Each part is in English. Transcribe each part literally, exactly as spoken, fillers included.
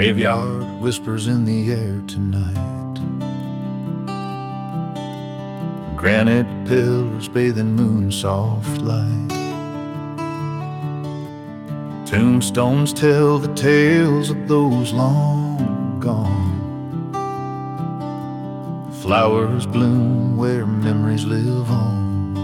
graveyard whispers in the air tonight. Granite pillars bathe in moon soft light. Tombstones tell the tales of those long gone. Flowers bloom where memories live on.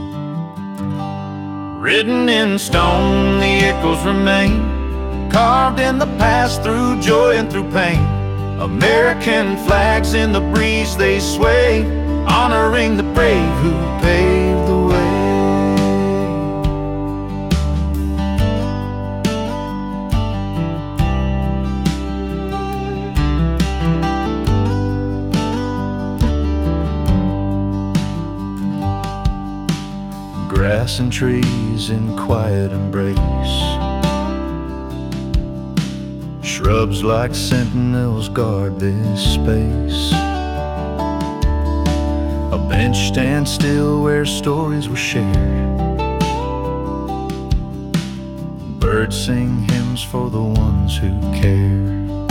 Written in stone, the echoes remain, carved in the past through joy and through pain. American flags in the breeze they sway, honoring the brave who paved the way. Grass and trees in quiet embrace, shrubs like sentinels guard this space. A bench stands still where stories were shared. Birds sing hymns for the ones who care.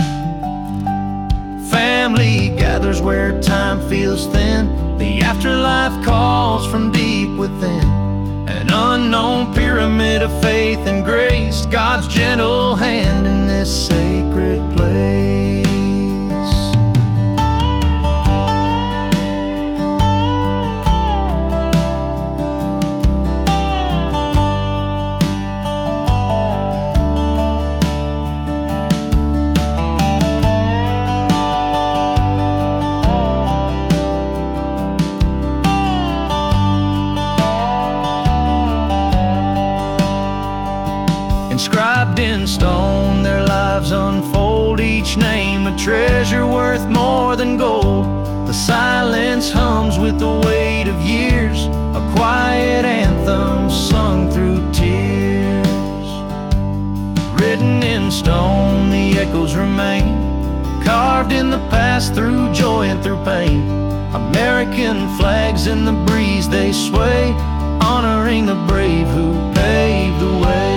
Family gathers where time feels thin. The afterlife calls from deep within. An unknown pyramid of faith and grace, God's gentle hand in this sacred place. Inscribed in stone, their lives unfold, each name a treasure worth more than gold. The silence hums with the weight of years, a quiet anthem sung through tears. Written in stone, the echoes remain, carved in the past through joy and through pain. American flags in the breeze they sway, honoring the brave who paved the way.